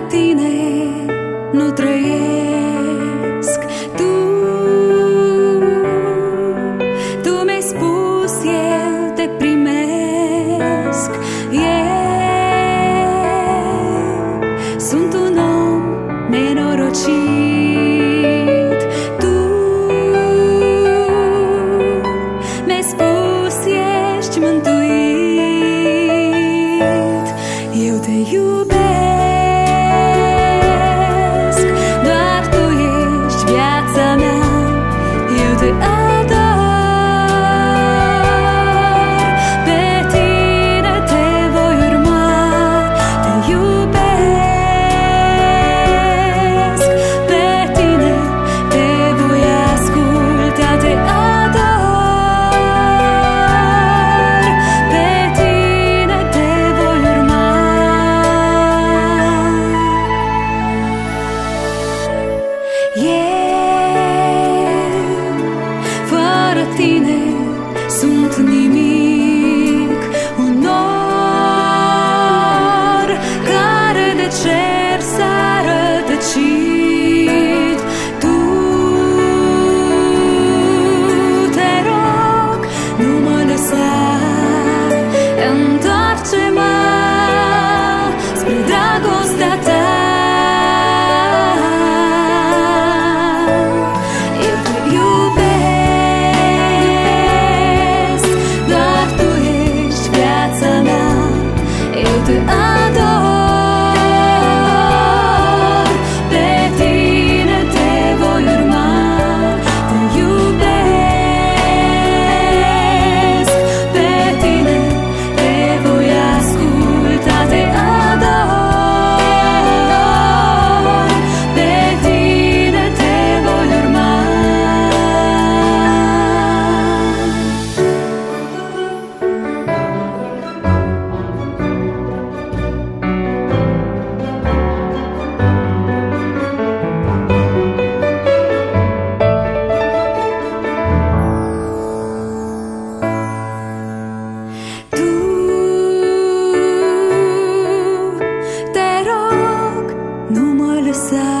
tine nu trăiesc. Tu mi-ai spus, eu te primesc. Eu sunt un om nenorocit. Tu mi-ai spus, ești mântuit. Eu te iubesc. Tine sunt nimic, un nor care de cer s-a rătăcit. Tu, te rog, nu mă lăsa, întoarce-mă spre dragostea ta.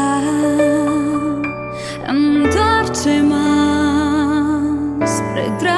Întoarce-mă spre drag.